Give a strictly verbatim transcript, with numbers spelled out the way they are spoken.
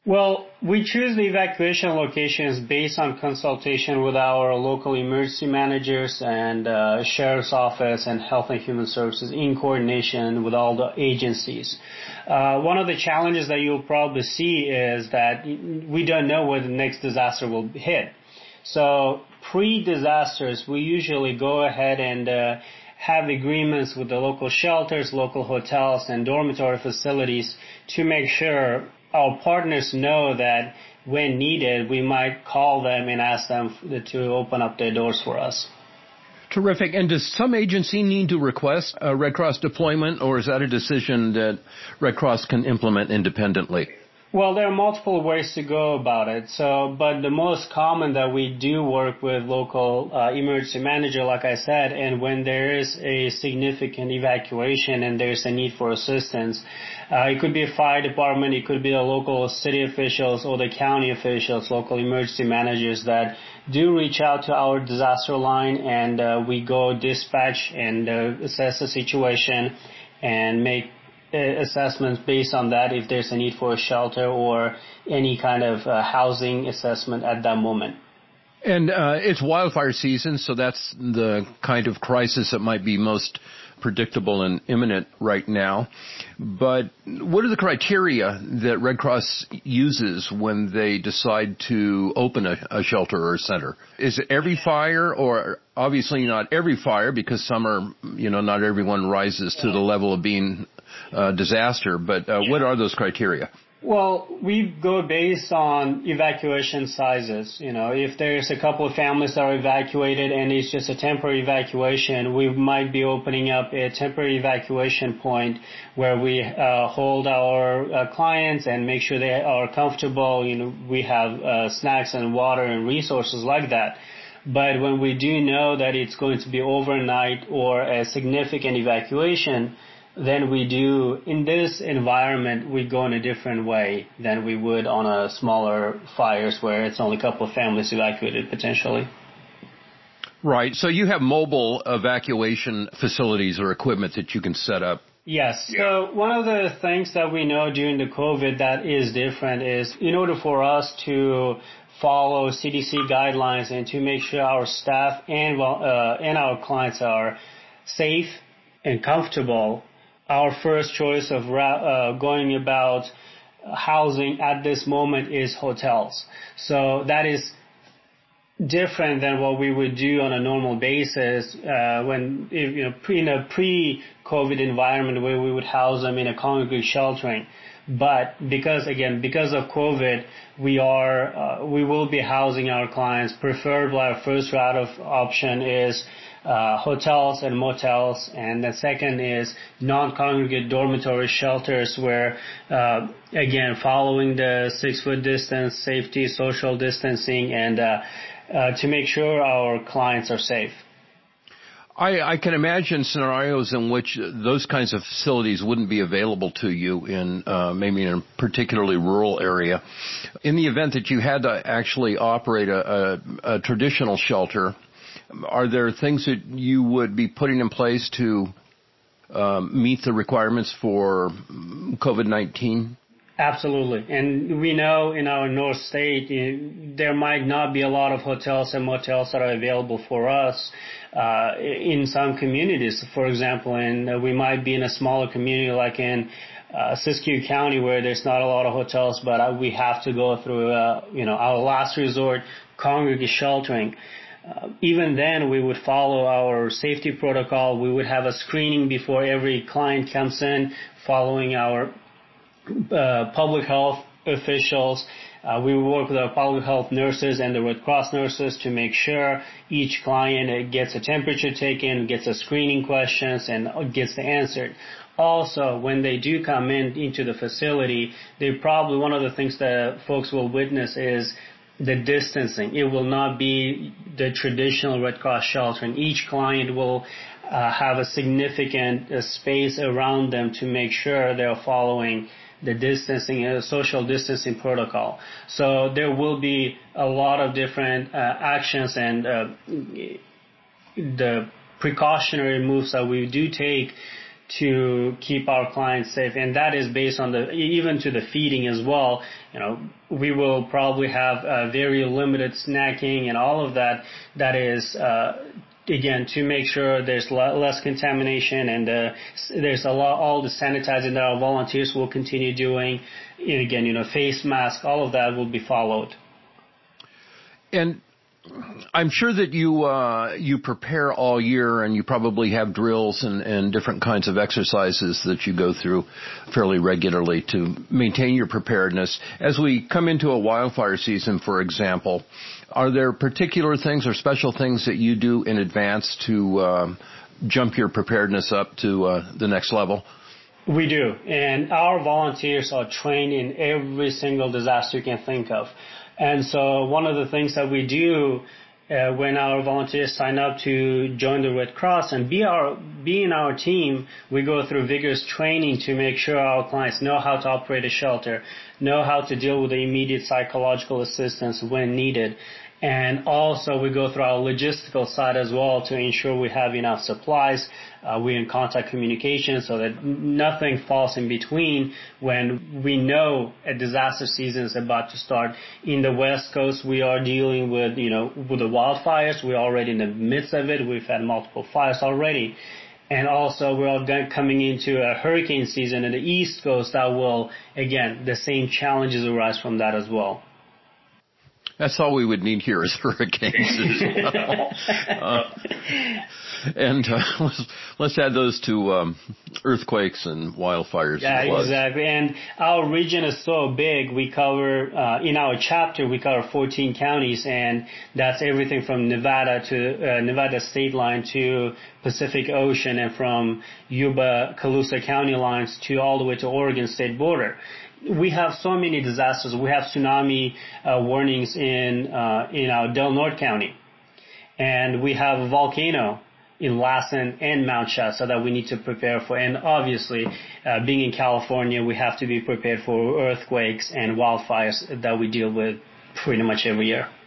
Well, we choose the evacuation locations based on consultation with our local emergency managers and uh, sheriff's office and health and human services in coordination with all the agencies. Uh, one of the challenges that you'll probably see is that we don't know where the next disaster will hit. So pre-disasters, we usually go ahead and uh, have agreements with the local shelters, local hotels, and dormitory facilities to make sure our partners know that when needed, we might call them and ask them to open up their doors for us. Terrific. And does some agency need to request a Red Cross deployment, or is that a decision that Red Cross can implement independently? Well, there are multiple ways to go about it. So, but the most common that we do work with local uh, emergency manager, like I said, and when there is a significant evacuation and there's a need for assistance, uh, it could be a fire department, it could be the local city officials or the county officials, local emergency managers that do reach out to our disaster line, and uh, we go dispatch and uh, assess the situation and make assessments based on that if there's a need for a shelter or any kind of uh, housing assessment at that moment. And uh, it's wildfire season, so that's the kind of crisis that might be most predictable and imminent right now. But what are the criteria that Red Cross uses when they decide to open a, a shelter or a center? Is it every fire, or obviously not every fire, because some are, you know, not everyone rises to the level of being a disaster, but uh, what are those criteria? Well, we go based on evacuation sizes. You know, if there's a couple of families that are evacuated and it's just a temporary evacuation, we might be opening up a temporary evacuation point where we uh, hold our uh, clients and make sure they are comfortable. You know, we have uh, snacks and water and resources like that. But when we do know that it's going to be overnight or a significant evacuation, then we do, in this environment, we go in a different way than we would on a smaller fires where it's only a couple of families evacuated potentially. Right. So you have mobile evacuation facilities or equipment that you can set up. Yes. So one of the things that we know during the COVID that is different is in order for us to follow C D C guidelines and to make sure our staff and, uh, and our clients are safe and comfortable, our first choice of uh, going about housing at this moment is hotels. So that is different than what we would do on a normal basis uh, when, you know, pre, in a pre-COVID environment where we would house them in a congregate sheltering. But because, again, because of COVID, we are, uh, we will be housing our clients. Preferably, our first route of option is Uh, hotels and motels, and the second is non-congregate dormitory shelters where, uh, again, following the six-foot distance, safety, social distancing, and uh, uh, to make sure our clients are safe. I, I can imagine scenarios in which those kinds of facilities wouldn't be available to you in uh, maybe in a particularly rural area. In the event that you had to actually operate a, a, a traditional shelter, are there things that you would be putting in place to um, meet the requirements for COVID nineteen? Absolutely. And we know in our North State, there might not be a lot of hotels and motels that are available for us uh, in some communities. For example, and uh, we might be in a smaller community like in uh, Siskiyou County where there's not a lot of hotels, but uh, we have to go through, uh, you know, our last resort congregate sheltering. Uh, even then, we would follow our safety protocol. We would have a screening before every client comes in, following our uh, public health officials. Uh, we would work with our public health nurses and the Red Cross nurses to make sure each client gets a temperature taken, gets a screening questions, and gets the answered. Also, when they do come in into the facility, they probably, one of the things that folks will witness is the distancing. It will not be the traditional Red Cross shelter, and each client will uh, have a significant uh, space around them to make sure they're following the distancing, uh, social distancing protocol. So there will be a lot of different uh, actions and uh, the precautionary moves that we do take to keep our clients safe. And that is based on the, even to the feeding as well. You know, we will probably have uh, very limited snacking and all of that. That is, uh, again, to make sure there's less contamination and uh, there's a lot, all the sanitizing that our volunteers will continue doing. And again, you know, face mask, all of that will be followed. And I'm sure that you uh, you prepare all year, and you probably have drills and, and different kinds of exercises that you go through fairly regularly to maintain your preparedness. As we come into a wildfire season, for example, are there particular things or special things that you do in advance to um, jump your preparedness up to uh, the next level? We do, and our volunteers are trained in every single disaster you can think of. And so one of the things that we do uh, when our volunteers sign up to join the Red Cross and be our be in our team, we go through vigorous training to make sure our clients know how to operate a shelter, know how to deal with the immediate psychological assistance when needed. And also we go through our logistical side as well to ensure we have enough supplies. Uh, we're in contact communication so that nothing falls in between when we know a disaster season is about to start. In the West Coast, we are dealing with, you know, with the wildfires. We're already in the midst of it. We've had multiple fires already. And also we're coming into a hurricane season in the East Coast that will, again, the same challenges arise from that as well. That's all we would need here is hurricanes. uh, and uh, let's, let's add those to um, earthquakes and wildfires. Yeah, and floods. Exactly. And our region is so big. We cover, uh, in our chapter, we cover fourteen counties, and that's everything from Nevada to uh, Nevada state line to Pacific Ocean, and from Yuba-Colusa County lines to all the way to Oregon state border. We have so many disasters. We have tsunami uh, warnings in uh, in our Del Norte County, and we have a volcano in Lassen and Mount Shasta that we need to prepare for. And obviously, uh, being in California, we have to be prepared for earthquakes and wildfires that we deal with pretty much every year.